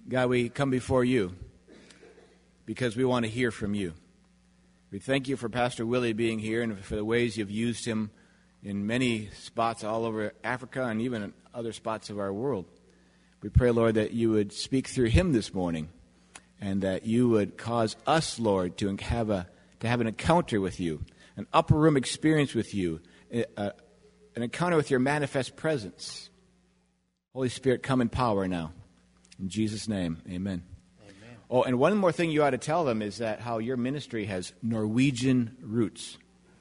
God, we come before you because we want to hear from you. We thank you for Pastor Willie being here and for the ways you've used him in many spots all over Africa and even in other spots of our world. We pray, Lord, that you would speak through him this morning and that you would cause us, Lord, to have an encounter with you, an upper room experience with you, an encounter with your manifest presence. Holy Spirit, come in power now. In Jesus' name, amen. Amen. Oh, and one more thing you ought to tell them is that how your ministry has Norwegian roots.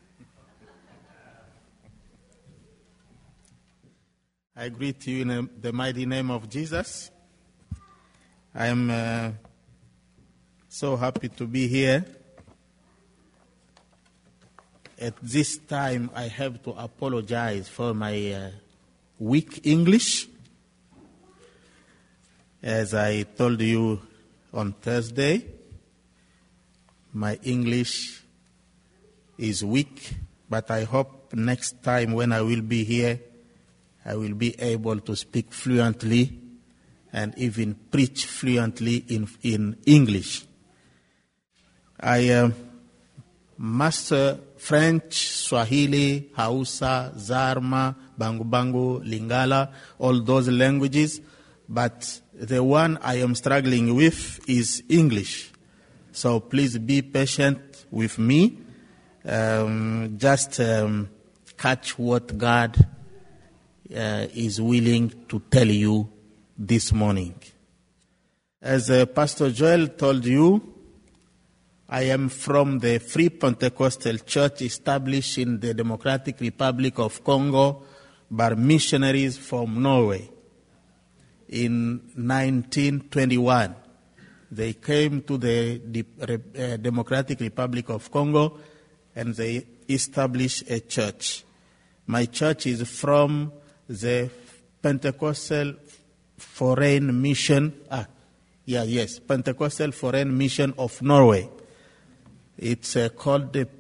I greet you in the mighty name of Jesus. I am so happy to be here. At this time, I have to apologize for my weak English. As I told you on Thursday, my English is weak, but I hope next time when I will be here, I will be able to speak fluently and even preach fluently in English. I master French, Swahili, Hausa, Zarma, Bangu, Lingala, all those languages, but the one I am struggling with is English. So please be patient with me. Just catch what God is willing to tell you this morning. As Pastor Joel told you, I am from the Free Pentecostal Church established in the Democratic Republic of Congo by missionaries from Norway. In 1921, they came to the Democratic Republic of Congo and they established a church. My church is from the Pentecostal Foreign Mission. Pentecostal Foreign Mission of Norway. It's called the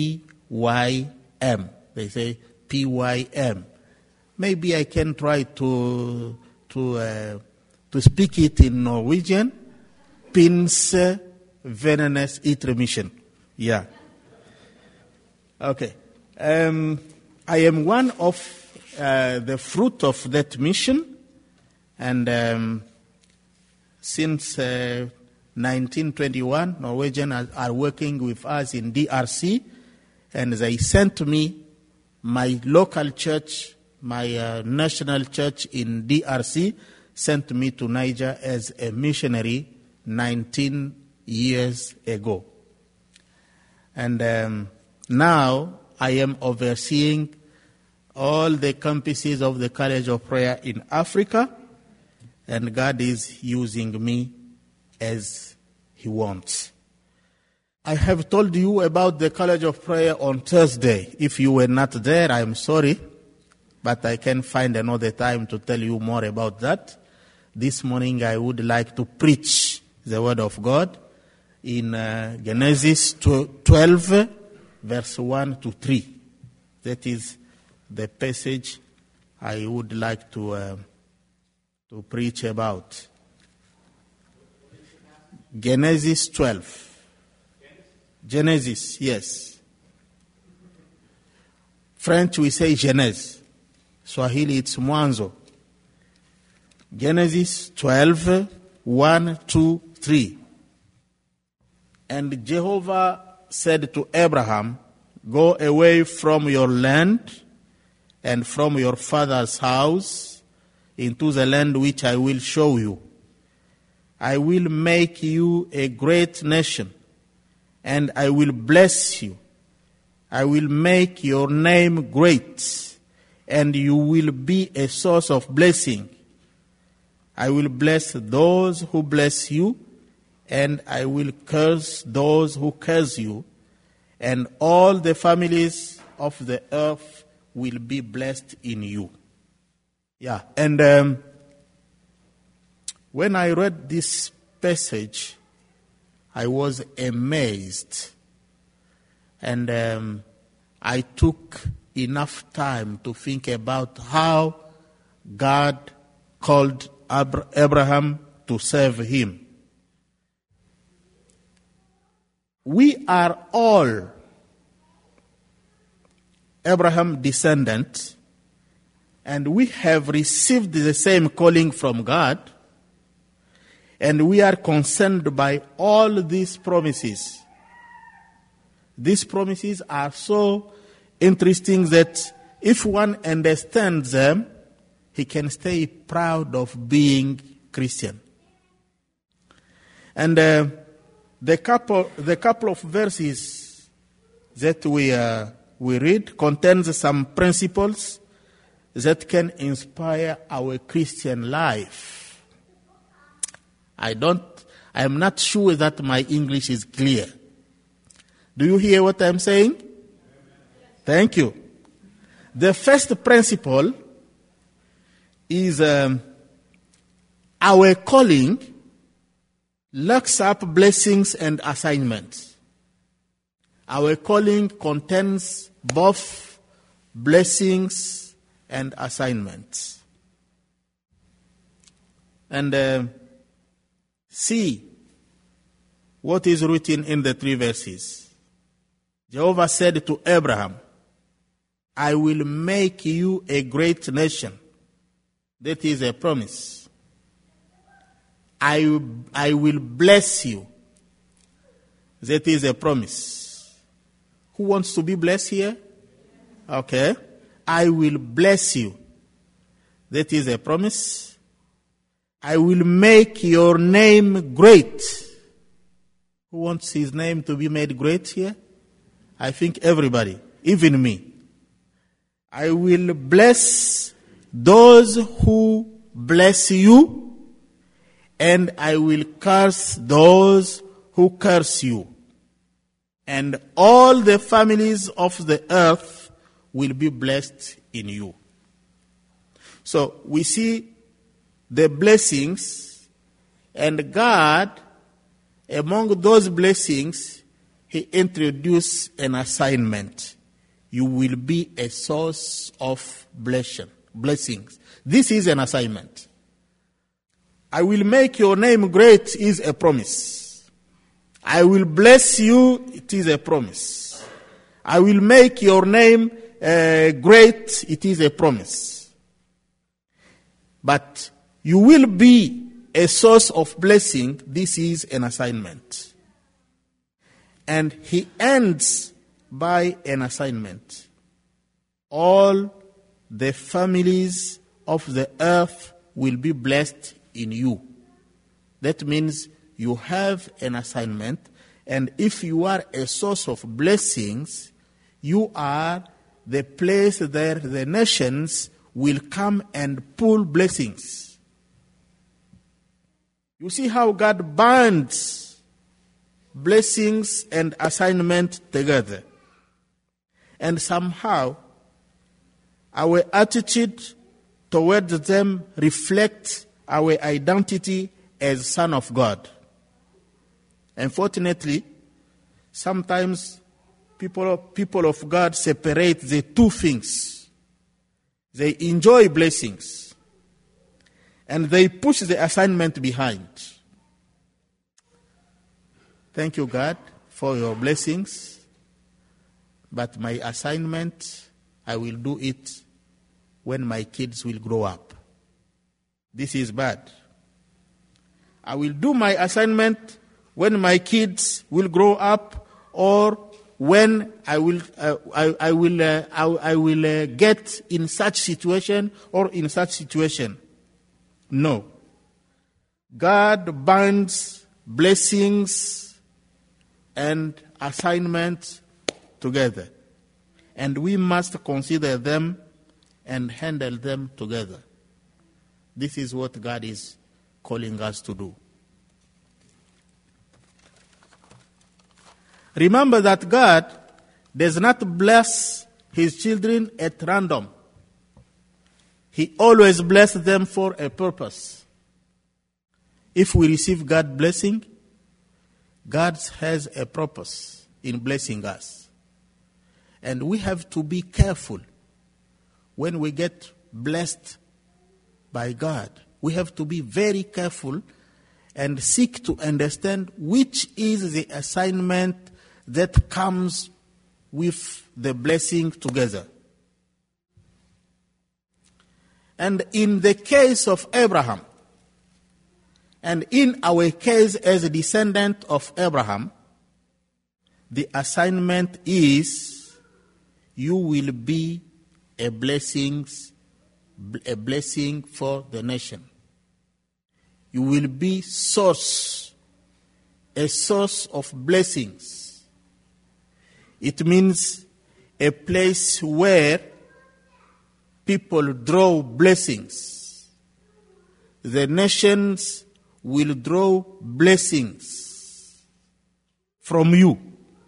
PYM. They say PYM. Maybe I can try to speak it in Norwegian. Pinse Vennenes Ytre Mission. Yeah. Okay. I am one of the fruit of that mission, and since 1921, Norwegians are working with us in DRC, and they sent me my local church, my national church in DRC, sent me to Niger as a missionary 19 years ago. And now I am overseeing all the campuses of the College of Prayer in Africa, and God is using me as He wants. I have told you about the College of Prayer on Thursday. If you were not there, I am sorry, but I can find another time to tell you more about that. This morning I would like to preach the Word of God in Genesis 12, verse 1 to 3. That is the passage I would like to preach about. Genesis 12. Genesis, yes. French we say Genèse. Swahili it's Mwanzo. Genesis 12, 1, 2, 3. And Jehovah said to Abraham, "Go away from your land and from your father's house into the land which I will show you. I will make you a great nation, and I will bless you. I will make your name great, and you will be a source of blessing. I will bless those who bless you, and I will curse those who curse you, and all the families of the earth will be blessed in you." Yeah, and when I read this passage, I was amazed. And I took enough time to think about how God called Abraham to serve him. We are all Abraham's descendants, and we have received the same calling from God, and we are concerned by all these promises. These promises are so interesting that if one understands them, he can stay proud of being Christian. And the couple of verses that we read contains some principles that can inspire our Christian life. I am not sure that my English is clear. Do you hear what I'm saying? Thank you. The first principle is our calling locks up blessings and assignments. Our calling contains both blessings and assignments. And see what is written in the 3 verses. Jehovah said to Abraham, I will make you a great nation. That is a promise. I will bless you. That is a promise. Who wants to be blessed here? Okay. I will bless you. That is a promise. I will make your name great. Who wants his name to be made great here? I think everybody, even me. I will bless those who bless you, and I will curse those who curse you. And all the families of the earth will be blessed in you. So we see the blessings, and God, among those blessings, he introduced an assignment. You will be a source of blessings. This is an assignment. I will make your name great is a promise. I will bless you, it is a promise. I will make your name great, it is a promise. But you will be a source of blessing, this is an assignment. And he ends by an assignment. All the families of the earth will be blessed in you. That means you have an assignment, and if you are a source of blessings, you are the place where the nations will come and pull blessings. You see how God binds blessings and assignment together. And somehow, our attitude towards them reflects our identity as son of God. Unfortunately, sometimes people of God separate the two things. They enjoy blessings, and they push the assignment behind. Thank you, God, for your blessings, but my assignment, I will do it when my kids will grow up. This is bad. I will do my assignment when my kids will grow up, or when I will get in such situation or in such situation. No. God binds blessings and assignments together, and we must consider them and handle them together. This is what God is calling us to do. Remember that God does not bless his children at random. He always blesses them for a purpose. If we receive God's blessing, God has a purpose in blessing us. And we have to be careful when we get blessed by God. We have to be very careful and seek to understand which is the assignment that comes with the blessing together. And in the case of Abraham, and in our case as a descendant of Abraham, the assignment is you will be a blessing for the nation. You will be a source of blessings. It means a place where people draw blessings. The nations will draw blessings from you.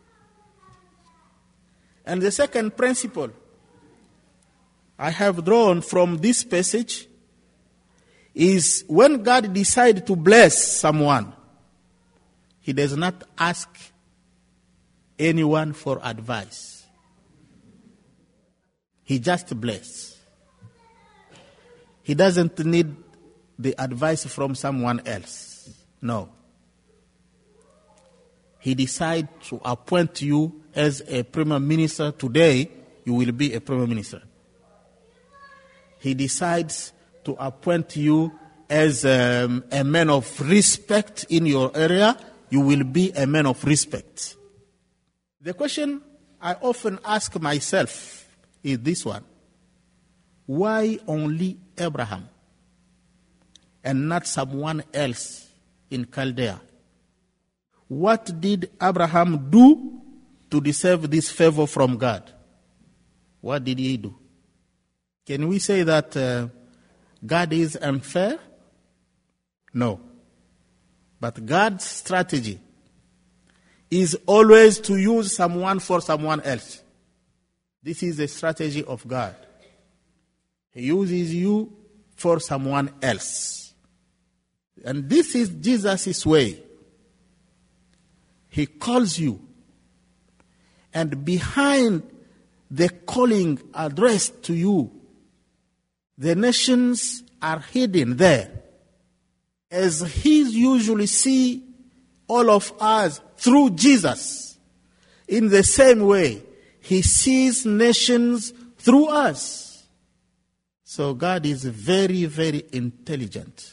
And the second principle I have drawn from this passage is when God decides to bless someone, He does not ask anyone for advice. He just blesses. He doesn't need the advice from someone else. No. He decides to appoint you as a prime minister. Today, you will be a prime minister. He decides to appoint you as a man of respect in your area. You will be a man of respect. The question I often ask myself is this one. Why only Abraham and not someone else in Chaldea? What did Abraham do to deserve this favor from God? What did he do? Can we say that God is unfair? No. But God's strategy is always to use someone for someone else. This is the strategy of God. He uses you for someone else. And this is Jesus' way. He calls you. And behind the calling addressed to you, the nations are hidden there. As He usually sees all of us through Jesus, in the same way, He sees nations through us. So God is very, very intelligent.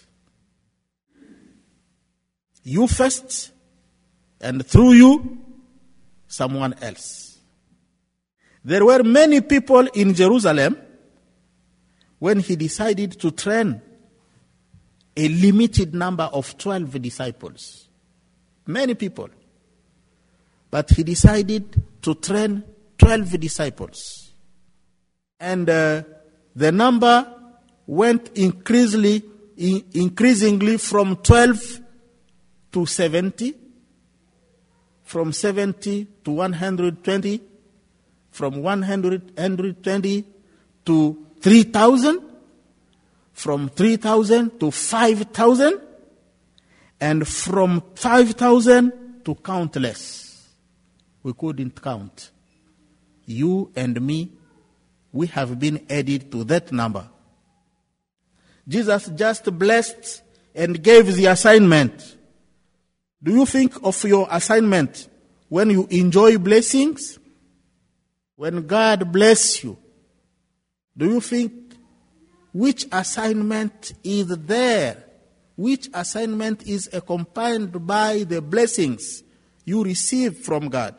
You first, and through you, someone else. There were many people in Jerusalem when He decided to train a limited number of 12 disciples. Many people. But He decided to train 12 disciples. And the number went increasingly from 12 to 70, from 70 to 120, from 120 to 3,000, from 3,000 to 5,000, and from 5,000 to countless. We couldn't count. You and me, we have been added to that number. Jesus just blessed and gave the assignment. Do you think of your assignment when you enjoy blessings? When God bless you, do you think which assignment is there? Which assignment is accompanied by the blessings you receive from God?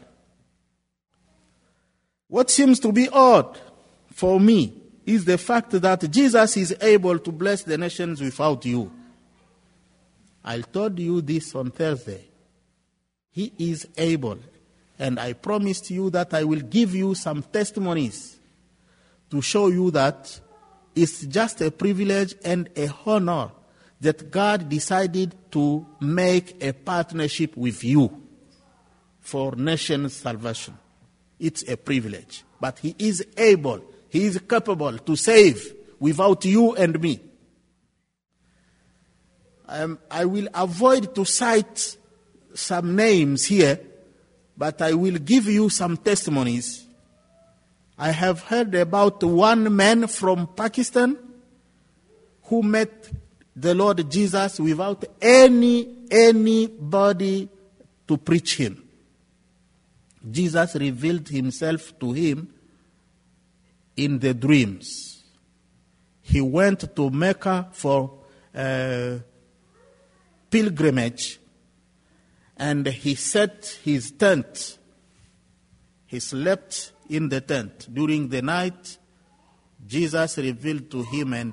What seems to be odd for me is the fact that Jesus is able to bless the nations without you. I told you this on Thursday. He is able. And I promised you that I will give you some testimonies to show you that it's just a privilege and a honor that God decided to make a partnership with you for nation's salvation. It's a privilege. But He is able, He is capable to save without you and me. I will avoid to cite some names here, but I will give you some testimonies. I have heard about one man from Pakistan who met the Lord Jesus without anybody to preach him. Jesus revealed himself to him in the dreams. He went to Mecca for pilgrimage, and he set his tent. He slept in the tent. During the night, Jesus revealed to him, and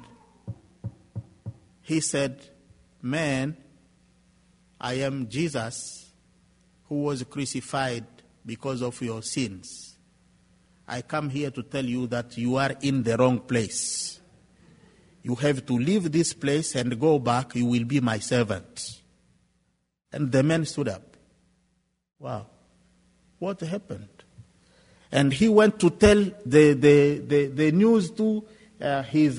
he said, "Man, I am Jesus who was crucified because of your sins. I come here to tell you that you are in the wrong place. You have to leave this place and go back. You will be my servant." And the man stood up. Wow, what happened? And he went to tell the news to his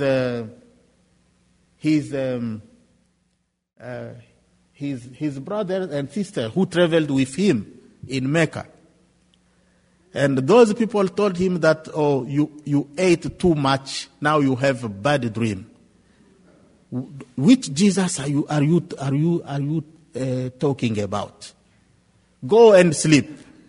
brother and sister who traveled with him in Mecca. And those people told him that, "Oh, you ate too much. Now you have a bad dream. Which Jesus are you talking about? Go and sleep."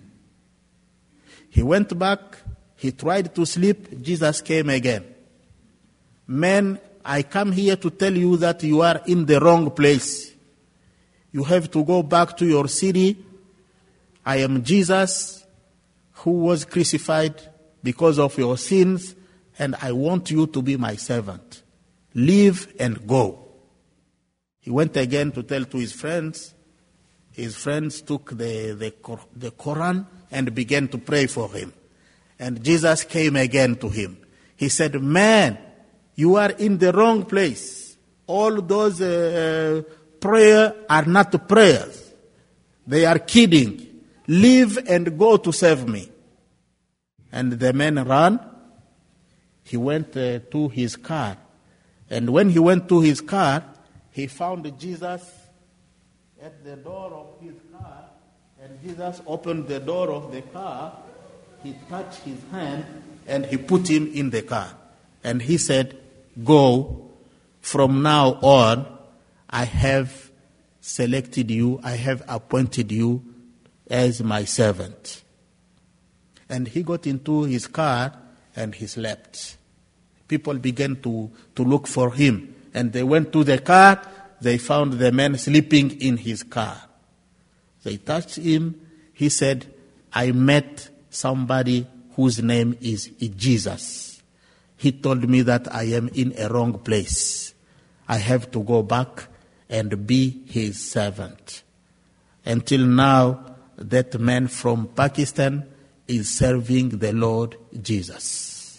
He went back. He tried to sleep. Jesus came again. "Man, I come here to tell you that you are in the wrong place. You have to go back to your city. I am Jesus who was crucified because of your sins, and I want you to be my servant. Leave and go." He went again to tell to his friends. His friends took the Quran and began to pray for him. And Jesus came again to him. He said, "Man, you are in the wrong place. All those prayers are not prayers. They are kidding. Leave and go to serve me." And the man ran. He went to his car. And when he went to his car, he found Jesus at the door of his car. And Jesus opened the door of the car. He touched his hand and he put him in the car. And he said, "Go, from now on, I have selected you, I have appointed you as my servant." And he got into his car and he slept. People began to look for him. And they went to the car, they found the man sleeping in his car. They touched him. He said, "I met somebody whose name is Jesus. He told me that I am in a wrong place. I have to go back and be his servant." Until now, that man from Pakistan is serving the Lord Jesus.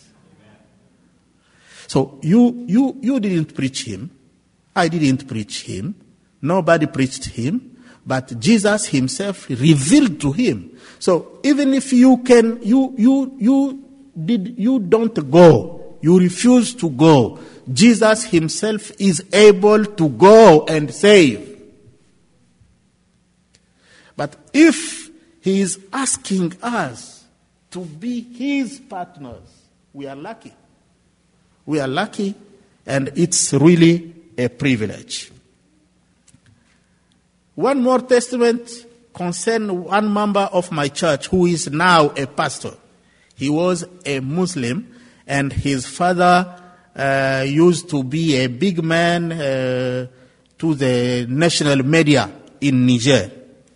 So you didn't preach him. I didn't preach him. Nobody preached him. But Jesus himself revealed to him. So even if you don't go, you refuse to go, Jesus himself is able to go and save. But if he is asking us to be his partners, we are lucky. We are lucky, and it's really a privilege. One more testament concerns one member of my church who is now a pastor. He was a Muslim, and his father used to be a big man to the national media in Niger.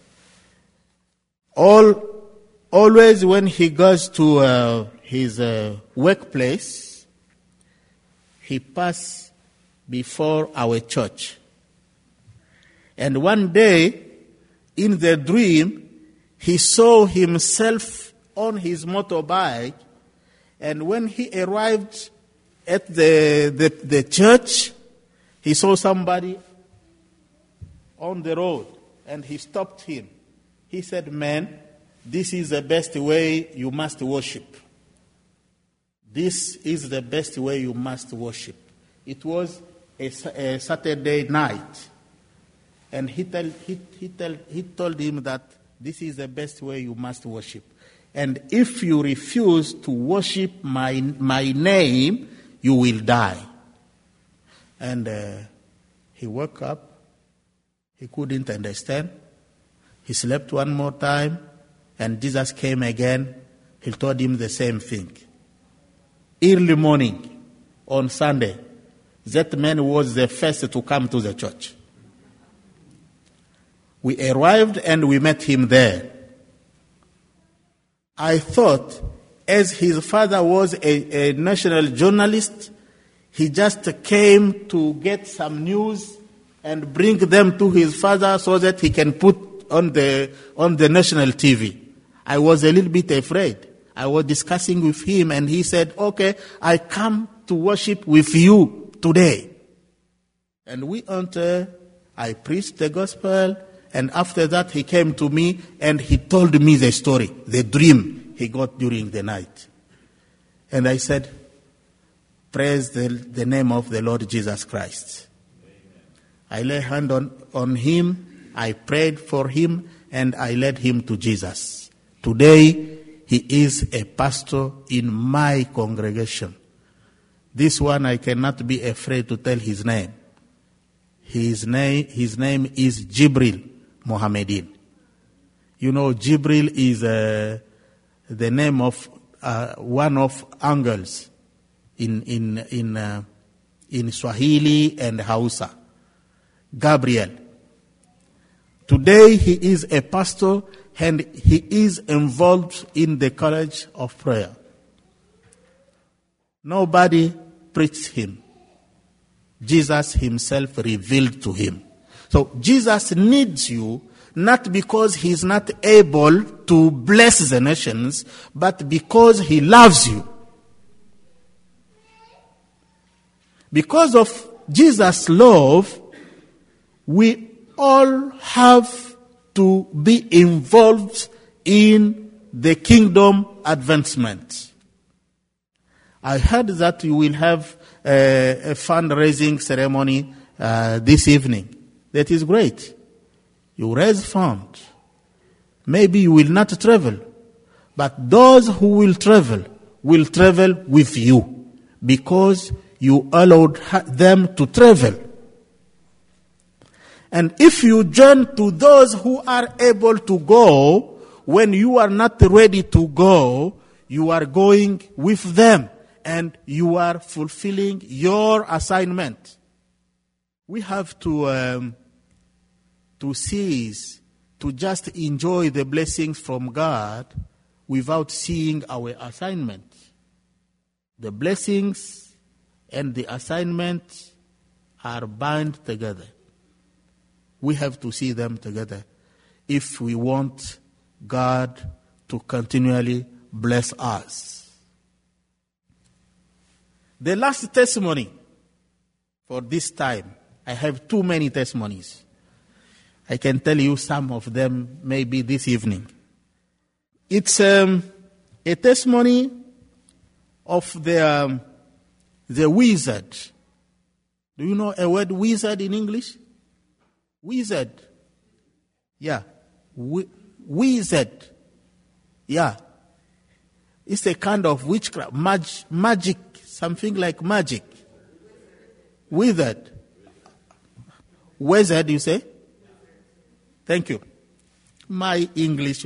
Always when he goes to his workplace, he passes before our church. And one day, in the dream, he saw himself on his motorbike, and when he arrived at the church, he saw somebody on the road, and he stopped him. He said, "Man, this is the best way you must worship. This is the best way you must worship." It was a Saturday night. And he told him that this is the best way you must worship. And if you refuse to worship my name, you will die. And He woke up. He couldn't understand. He slept one more time, and Jesus came again. He told him the same thing. Early morning on Sunday, that man was the first to come to the church. We arrived and we met him there. I thought, as his father was a national journalist, he just came to get some news and bring them to his father so that he can put on the national TV. I was a little bit afraid. I was discussing with him, and he said, okay, I come to worship with you today. And we entered, I preached the gospel, and after that he came to me and he told me the story, the dream he got during the night. And I said, praise the name of the Lord Jesus Christ. I lay hand on him, I prayed for him, and I led him to Jesus. Today, he is a pastor in my congregation. This one I cannot be afraid to tell his name. His name is Jibril Mohammedin. You know, Jibril is the name of one of angels in Swahili and Hausa. Gabriel. Today he is a pastor and he is involved in the College of Prayer. Nobody preached him. Jesus himself revealed to him. So Jesus needs you not because he's not able to bless the nations, but because he loves you. Because of Jesus' love, we all have to be involved in the kingdom advancement. I heard that you will have a fundraising ceremony this evening. That is great. You raise funds. Maybe you will not travel, but those who will travel with you because you allowed them to travel. And if you join to those who are able to go, when you are not ready to go, you are going with them and you are fulfilling your assignment. We have to cease to just enjoy the blessings from God without seeing our assignment. The blessings and the assignment are bound together. We have to see them together if we want God to continually bless us. The last testimony for this time, I have too many testimonies. I can tell you some of them maybe this evening. It's a testimony of the wizard. Do you know a word wizard in English? Wizard. Yeah. Wizard. Yeah. It's a kind of witchcraft, magic, something like magic. Wizard. Wizard, you say? Thank you. My English.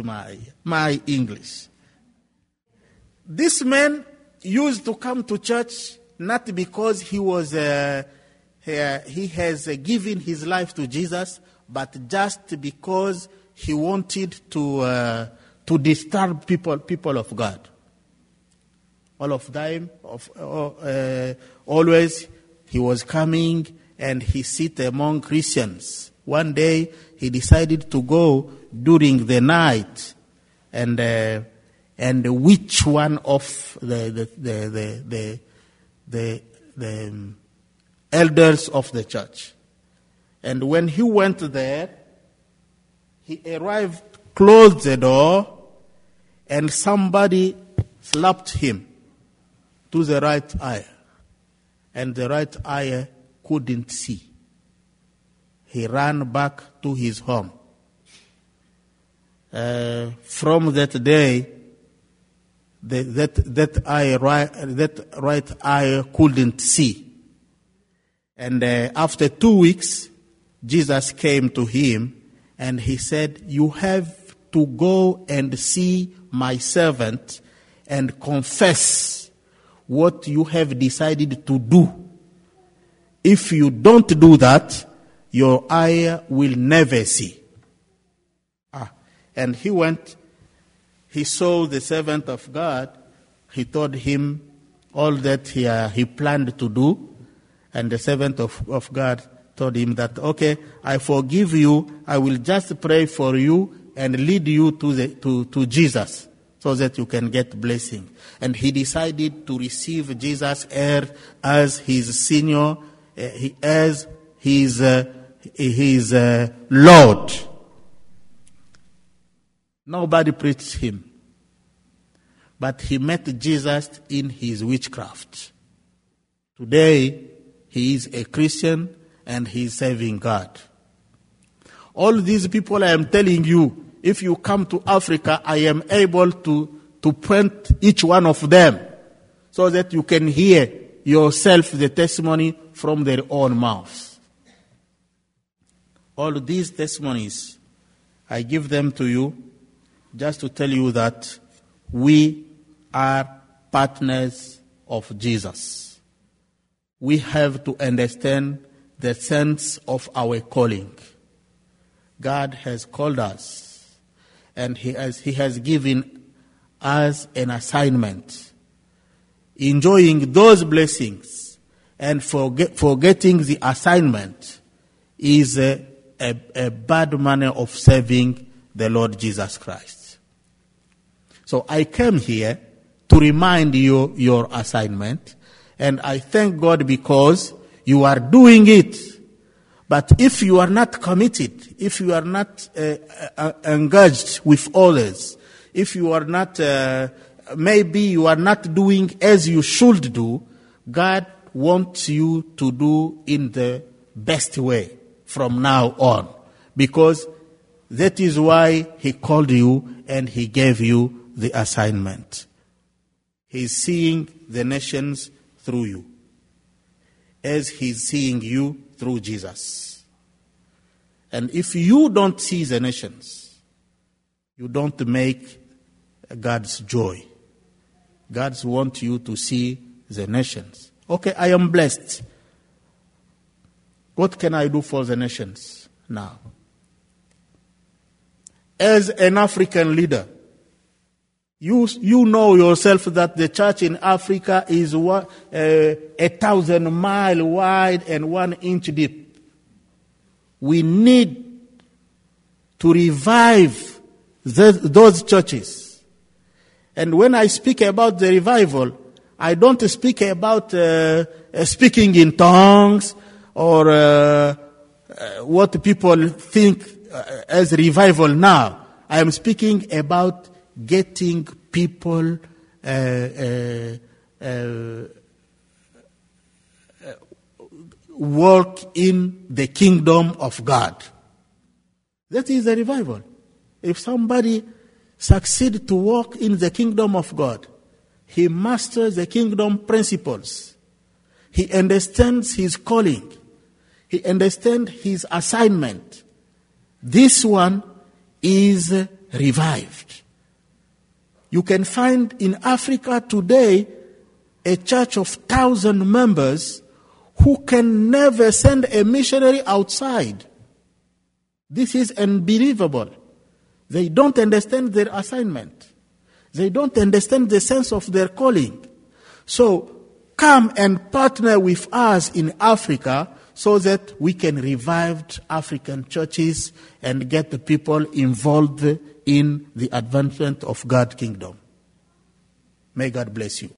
This man used to come to church not because he has given his life to Jesus, but just because he wanted to disturb people of God. All of them, always he was coming and he sit among Christians. One day he decided to go during the night, and which one of the elders of the church. And when he went there, he arrived, closed the door, and somebody slapped him to the right eye. And the right eye couldn't see. He ran back to his home. From that day, that right eye couldn't see. And after 2 weeks, Jesus came to him and he said, "You have to go and see my servant and confess what you have decided to do. If you don't do that, your eye will never see." And he went, he saw the servant of God, he told him all that he planned to do, and the servant of God told him that, "Okay, I forgive you, I will just pray for you and lead you to Jesus so that you can get blessing." And he decided to receive Jesus as his senior, as his Lord. Nobody preached him, but he met Jesus in his witchcraft. Today, he is a Christian and he is serving God. All these people I am telling you, if you come to Africa, I am able to point each one of them so that you can hear yourself the testimony from their own mouths. All these testimonies, I give them to you just to tell you that we are partners of Jesus. We have to understand the sense of our calling. God has called us, and He has given us an assignment. Enjoying those blessings and forgetting the assignment is a bad manner of serving the Lord Jesus Christ. So I came here to remind you your assignment, and I thank God because you are doing it. But if you are not committed, if you are not engaged with others, if you are not, maybe you are not doing as you should do, God wants you to do in the best way from now on. Because that is why He called you and He gave you the assignment. He is seeing the nations through you, as He is seeing you through Jesus. And if you don't see the nations, you don't make God's joy. God wants you to see the nations. Okay, I am blessed. What can I do for the nations now? As an African leader, you know yourself that the church in Africa is 1,000 miles wide and 1 inch deep. We need to revive those churches. And when I speak about the revival, I don't speak about speaking in tongues or what people think as revival now. I am speaking about getting people work in the kingdom of God. That is a revival. If somebody succeeds to walk in the kingdom of God, he masters the kingdom principles. He understands his calling. He understands his assignment. This one is revived. You can find in Africa today a church of 1,000 members who can never send a missionary outside. This is unbelievable. They don't understand their assignment. They don't understand the sense of their calling. So come and partner with us in Africa so that we can revive African churches and get the people involved in the advancement of God's kingdom. May God bless you.